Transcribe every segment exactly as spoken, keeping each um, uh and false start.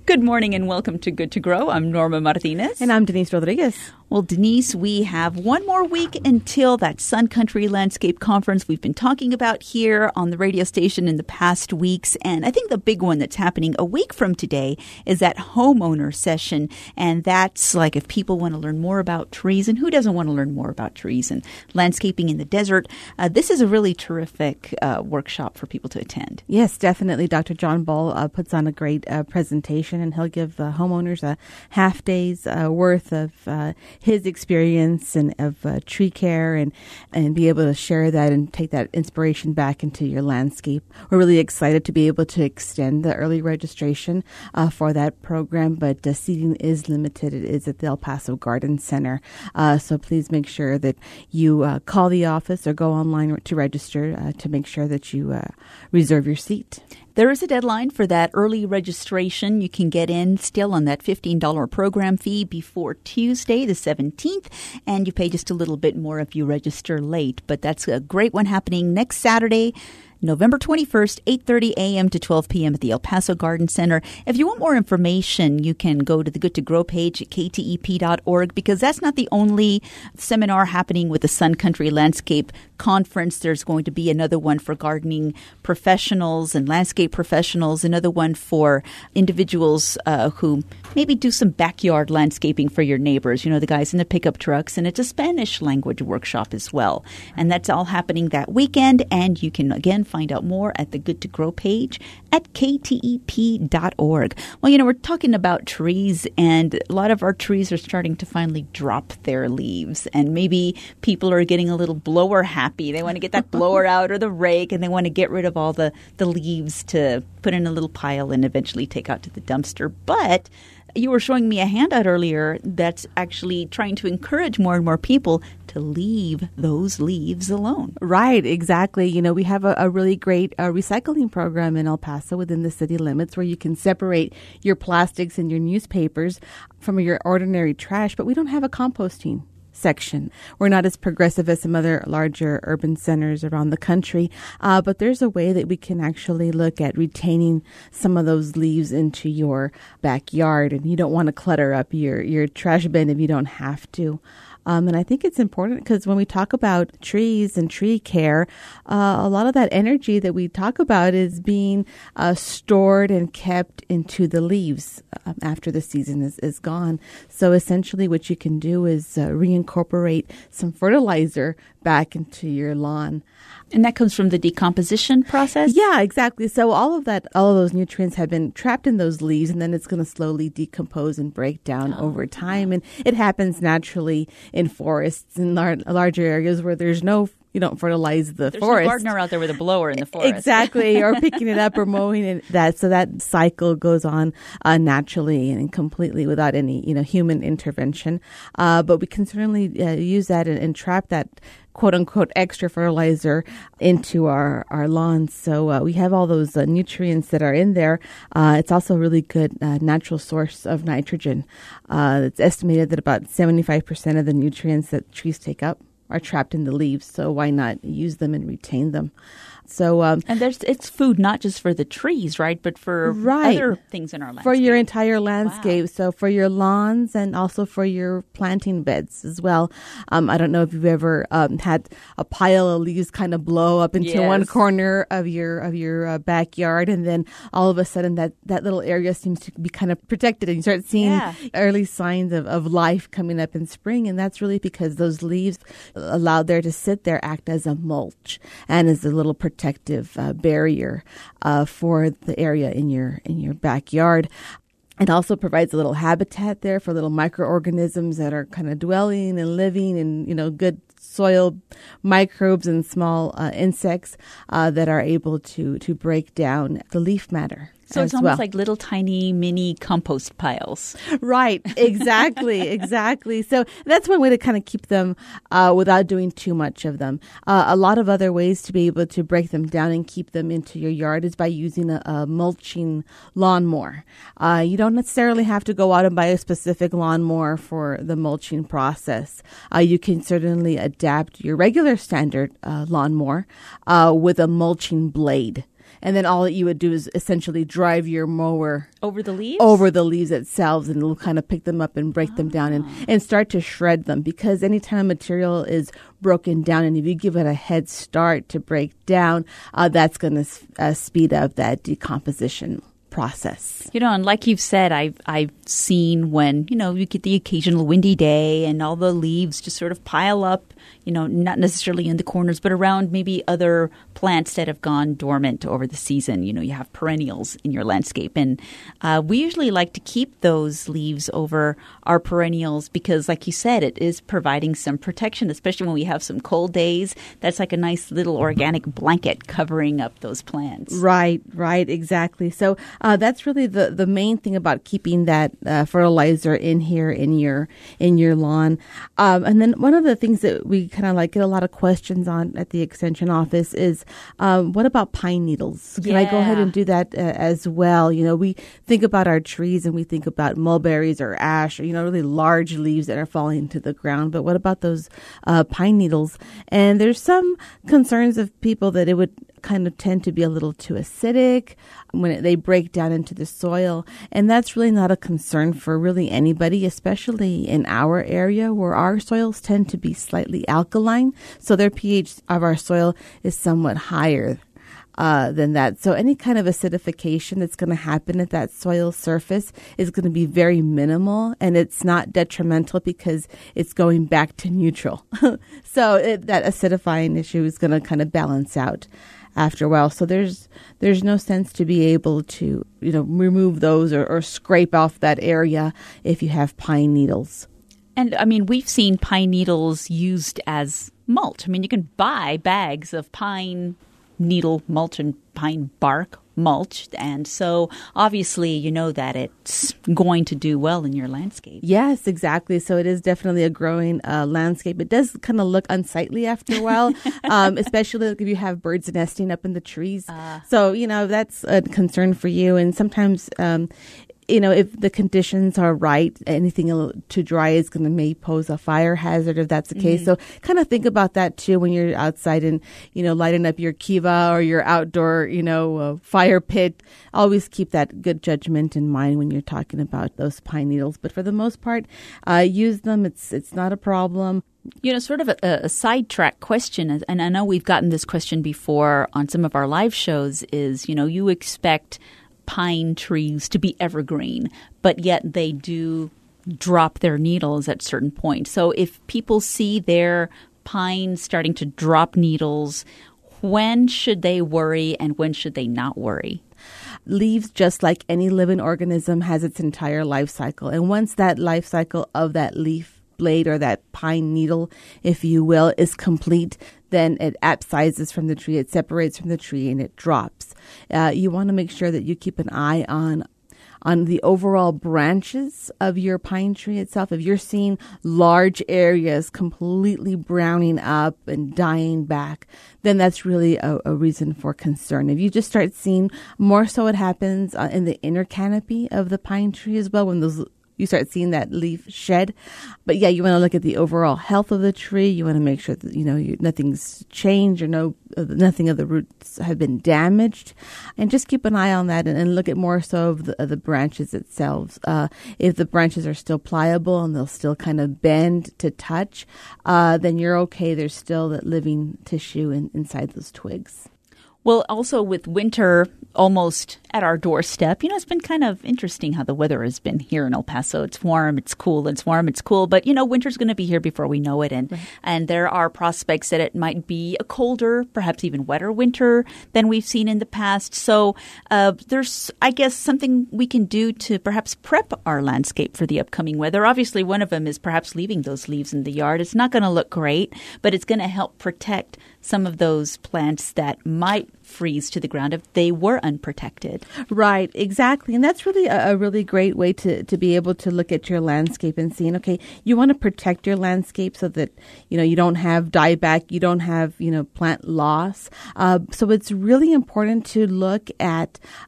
Good morning and welcome to Good to Grow. I'm Norma Martinez. And I'm Denise Rodriguez. Well, Denise, we have one more week until that Sun Country Landscape Conference we've been talking about here on the radio station in the past weeks. And I think the big one that's happening a week from today is that homeowner session. And that's like if people want to learn more about trees, and who doesn't want to learn more about trees and landscaping in the desert, uh, this is a really terrific uh, workshop for people to attend. Yes, definitely. Doctor John Ball uh, puts on a great uh, presentation, and he'll give the homeowners a half day's uh, worth of uh, his experience and of uh, tree care and, and be able to share that and take that inspiration back into your landscape. We're really excited to be able to extend the early registration uh, for that program, but uh, seating is limited. It is at the El Paso Garden Center. Uh, so please make sure that you uh, call the office or go online to register uh, to make sure that you uh, reserve your seat. There is a deadline for that early registration. You can get in still on that fifteen dollars program fee before Tuesday, the seventeenth, and you pay just a little bit more if you register late. But that's a great one happening next Saturday, November twenty-first, eight thirty a.m. to twelve p.m. at the El Paso Garden Center. If you want more information, you can go to the Good to Grow page at k t e p dot org, because that's not the only seminar happening with the Sun Country Landscape Conference. There's going to be another one for gardening professionals and landscape professionals, another one for individuals uh, who maybe do some backyard landscaping for your neighbors, you know, the guys in the pickup trucks, and it's a Spanish language workshop as well. And that's all happening that weekend, and you can, again, find out more at the Good to Grow page at k t e p dot org. Well, you know, we're talking about trees, and a lot of our trees are starting to finally drop their leaves. And maybe people are getting a little blower happy. They want to get that blower out or the rake, and they want to get rid of all the, the leaves to put in a little pile and eventually take out to the dumpster. But you were showing me a handout earlier that's actually trying to encourage more and more people to leave those leaves alone. Right, exactly. You know, we have a, a really great uh, recycling program in El Paso within the city limits where you can separate your plastics and your newspapers from your ordinary trash, but we don't have a composting section. We're not as progressive as some other larger urban centers around the country, uh, but there's a way that we can actually look at retaining some of those leaves into your backyard, and you don't want to clutter up your, your trash bin if you don't have to. Um, and I think it's important because when we talk about trees and tree care, uh, a lot of that energy that we talk about is being uh, stored and kept into the leaves uh, after the season is, is gone. So essentially what you can do is uh, reincorporate some fertilizer back into your lawn. And that comes from the decomposition process? Yeah, exactly. So all of that, all of those nutrients have been trapped in those leaves, and then it's going to slowly decompose and break down oh. over time. And it happens naturally in forests in lar- larger areas where there's no you don't fertilize the There's forest. There's no gardener out there with a blower in the forest. Exactly, or picking it up or mowing it. That so that cycle goes on uh, naturally and completely without any you know human intervention. Uh, but we can certainly uh, use that and, and trap that quote unquote extra fertilizer into our, our lawns. So uh, we have all those uh, nutrients that are in there. Uh, it's also a really good uh, natural source of nitrogen. Uh, it's estimated that about seventy-five percent of the nutrients that trees take up are trapped in the leaves. So why not use them and retain them? So um, and there's it's food not just for the trees, right, but for right. other things in our landscape. For your entire landscape. Wow. So for your lawns and also for your planting beds as well. Um, I don't know if you've ever um, had a pile of leaves kind of blow up into yes. one corner of your of your uh, backyard, and then all of a sudden that, that little area seems to be kind of protected, and you start seeing yeah. early signs of, of life coming up in spring, and that's really because those leaves allowed there to sit there act as a mulch and as a little protective protective uh, barrier uh, for the area in your in your backyard. It also provides a little habitat there for little microorganisms that are kind of dwelling and living in, you know, good soil microbes and small uh, insects uh, that are able to to break down the leaf matter. So it's almost well. like little tiny mini compost piles. Right. Exactly. exactly. So that's one way to kind of keep them uh, without doing too much of them. Uh, a lot of other ways to be able to break them down and keep them into your yard is by using a, a mulching lawnmower. Uh, you don't necessarily have to go out and buy a specific lawnmower for the mulching process. Uh, you can certainly adapt your regular standard uh, lawnmower uh, with a mulching blade. and then all that you would do is essentially drive your mower over the leaves, over the leaves itself, and it'll kind of pick them up and break ah. them down and, and start to shred them. Because anytime a material is broken down, and if you give it a head start to break down, uh, that's going to uh, speed up that decomposition process. You know, and like you've said, I've I've seen when, you know, you get the occasional windy day and all the leaves just sort of pile up, you know, not necessarily in the corners, but around maybe other plants that have gone dormant over the season. You know, you have perennials in your landscape. And uh, we usually like to keep those leaves over our perennials because, like you said, it is providing some protection, especially when we have some cold days. That's like a nice little organic blanket covering up those plants. Right, right, exactly. So uh, that's really the, the main thing about keeping that uh, fertilizer in here in your in your lawn. Um, and then one of the things that we kind of like get a lot of questions on at the Extension office is, um, what about pine needles? Can yeah. I go ahead and do that uh, as well? You know, we think about our trees and we think about mulberries or ash, or, you know, really large leaves that are falling to the ground. But what about those uh, pine needles? And there's some concerns of people that it would kind of tend to be a little too acidic when it, they break down into the soil. And that's really not a concern for really anybody, especially in our area where our soils tend to be slightly alkaline. So their pH of our soil is somewhat higher uh, than that. So any kind of acidification that's going to happen at that soil surface is going to be very minimal, and it's not detrimental because it's going back to neutral. So it, that acidifying issue is going to kind of balance out after a while. So there's there's no sense to be able to, you know, remove those or, or scrape off that area if you have pine needles. And I mean, we've seen pine needles used as mulch. I mean, you can buy bags of pine needle mulch and pine bark mulch. And so obviously, you know that it's going to do well in your landscape. Yes, exactly. So it is definitely a growing uh, landscape. It does kind of look unsightly after a while, um, especially if you have birds nesting up in the trees. Uh, so, you know, that's a concern for you. And sometimes, um, you know, if the conditions are right, anything too dry is going to may pose a fire hazard if that's the case. Mm-hmm. So kind of think about that too when you're outside and, you know, lighting up your kiva or your outdoor, you know, uh, fire pit. Always keep that good judgment in mind when you're talking about those pine needles. But for the most part, uh, use them. It's it's not a problem. You know, sort of a, a sidetrack question, and I know we've gotten this question before on some of our live shows, is, you know, you expect pine trees to be evergreen, but yet they do drop their needles at certain points. So if people see their pine starting to drop needles, when should they worry and when should they not worry? Leaves, just like any living organism, has its entire life cycle. And once that life cycle of that leaf blade or that pine needle, if you will, is complete, then it abscisses from the tree, it separates from the tree, and it drops. Uh, you want to make sure that you keep an eye on on the overall branches of your pine tree itself. If you're seeing large areas completely browning up and dying back, then that's really a, a reason for concern. If you just start seeing more so, it happens uh, in the inner canopy of the pine tree as well, when those you start seeing that leaf shed. But yeah, you want to look at the overall health of the tree. You want to make sure that, you know, you, nothing's changed or no, uh, nothing of the roots have been damaged. And just keep an eye on that and, and look at more so of the, of the branches itself. Uh, if the branches are still pliable and they'll still kind of bend to touch, uh, then you're okay. There's still that living tissue in, inside those twigs. Well, also with winter almost at our doorstep, you know, it's been kind of interesting how the weather has been here in El Paso. It's warm, it's cool, it's warm, it's cool. But, you know, winter's going to be here before we know it. And, right. and there are prospects that it might be a colder, perhaps even wetter winter than we've seen in the past. So uh, there's, I guess, something we can do to perhaps prep our landscape for the upcoming weather. Obviously, one of them is perhaps leaving those leaves in the yard. It's not going to look great, but it's going to help protect some of those plants that might freeze to the ground if they were unprotected. Right, exactly. And that's really a, a really great way to, to be able to look at your landscape and seeing, okay, you want to protect your landscape so that, you know, you don't have dieback, you don't have, you know, plant loss. Uh, so it's really important to look at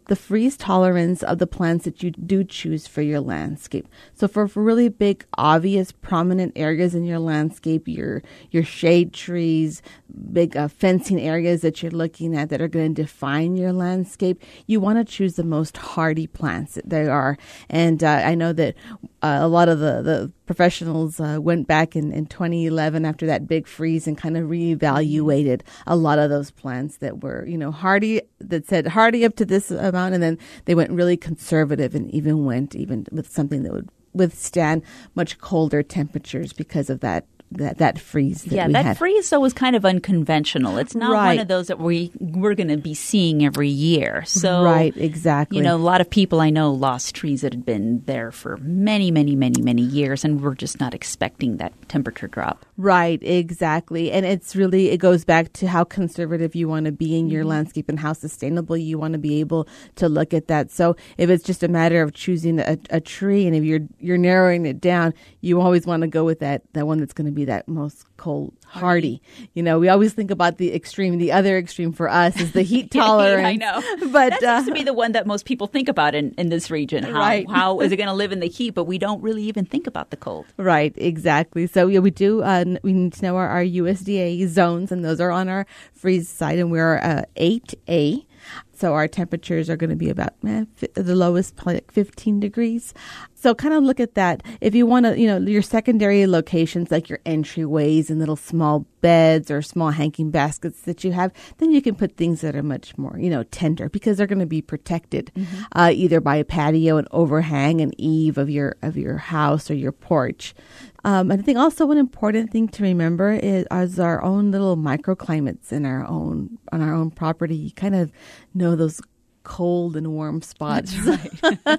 the freeze tolerance of the plants that you do choose for your landscape. So for, for really big, obvious, prominent areas in your landscape, your your shade trees, big uh, fencing areas that you're looking at that are going to define your landscape, you want to choose the most hardy plants that there are. And uh, I know that uh, a lot of the, the professionals uh, went back in, in twenty eleven after that big freeze and kind of reevaluated a lot of those plants that were, you know, hardy, that said hardy up to this amount, and then they went really conservative and even went even with something that would withstand much colder temperatures because of that that that freeze that yeah we that had. freeze though was kind of unconventional. It's not Right. one of those that we we're going to be seeing every year. So Right, exactly. you know, a lot of people I know lost trees that had been there for many many many many years, and we're just not expecting that temperature drop. Right, exactly. And it's really, it goes back to how conservative you want to be in your Mm-hmm. landscape and how sustainable you want to be able to look at that. So if it's just a matter of choosing a, a tree, and if you're you're narrowing it down, you always want to go with that, that one that's going to be that most cold hardy. You know, we always think about the extreme. The other extreme for us is the heat tolerance. I know. But that uh, seems to be the one that most people think about in, in this region. How, Right. how is it going to live in the heat? But we don't really even think about the cold. Right, exactly. So yeah, we do. Uh, n- we need to know our, our U S D A zones, and those are on our freeze side, and we're uh, eight A. So our temperatures are going to be about eh, f- the lowest, probably like fifteen degrees. So kind of look at that. If you want to, you know, your secondary locations like your entryways and little small beds or small hanging baskets that you have, then you can put things that are much more, you know, tender, because they're going to be protected mm-hmm. uh, either by a patio, an overhang, an eave of your of your house or your porch. Um, and I think also one important thing to remember is, is our own little microclimates in our own on our own property. You kind of know those cold and warm spots That's right. uh,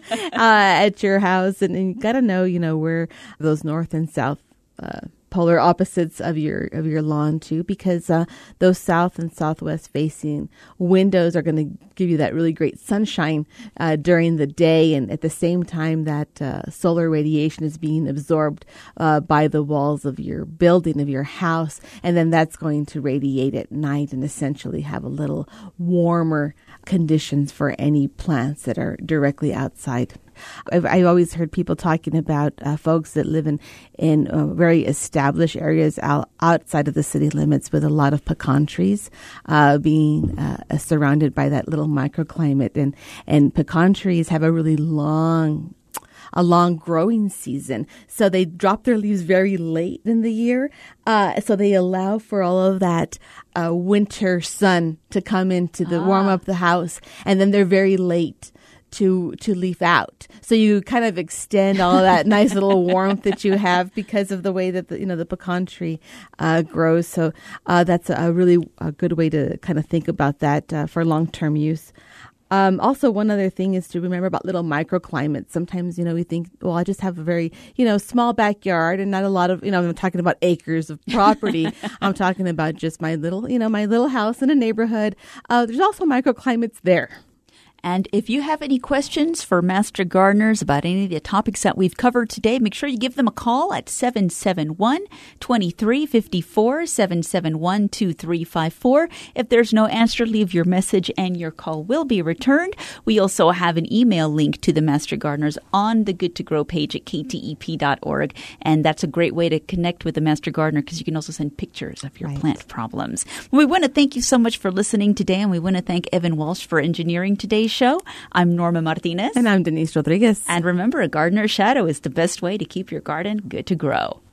at your house, and, and you got to know, you know, where those north and south uh, polar opposites of your of your lawn too, because uh, those south and southwest facing windows are going to give you that really great sunshine uh, during the day, and at the same time that uh, solar radiation is being absorbed uh, by the walls of your building, of your house, and then that's going to radiate at night and essentially have a little warmer conditions for any plants that are directly outside. I've, I've always heard people talking about uh, folks that live in, in uh, very established areas out, outside of the city limits with a lot of pecan trees uh, being uh, uh, surrounded by that little microclimate. And, and pecan trees have a really long a long growing season. So they drop their leaves very late in the year. Uh, so they allow for all of that uh, winter sun to come in to the, ah. warm up the house. And then they're very late to to leaf out. So you kind of extend all of that nice little warmth that you have because of the way that the, you know, the pecan tree uh, grows. So uh, that's a really a good way to kind of think about that uh, for long-term use. Um, also, one other thing is to remember about little microclimates. Sometimes, you know, we think, well, I just have a very, you know, small backyard and not a lot of, you know, I'm talking about acres of property. I'm talking about just my little, you know, my little house in a neighborhood. Uh, there's also microclimates there. And if you have any questions for Master Gardeners about any of the topics that we've covered today, make sure you give them a call at seven seven one, two three five four, seven seven one, two three five four. If there's no answer, leave your message and your call will be returned. We also have an email link to the Master Gardeners on the Good to Grow page at k t e p dot org. And that's a great way to connect with the Master Gardener because you can also send pictures of your right. plant problems. We want to thank you so much for listening today, and we want to thank Evan Walsh for engineering today's show. I'm Norma Martinez. And I'm Denise Rodriguez. And remember, a gardener's shadow is the best way to keep your garden good to grow.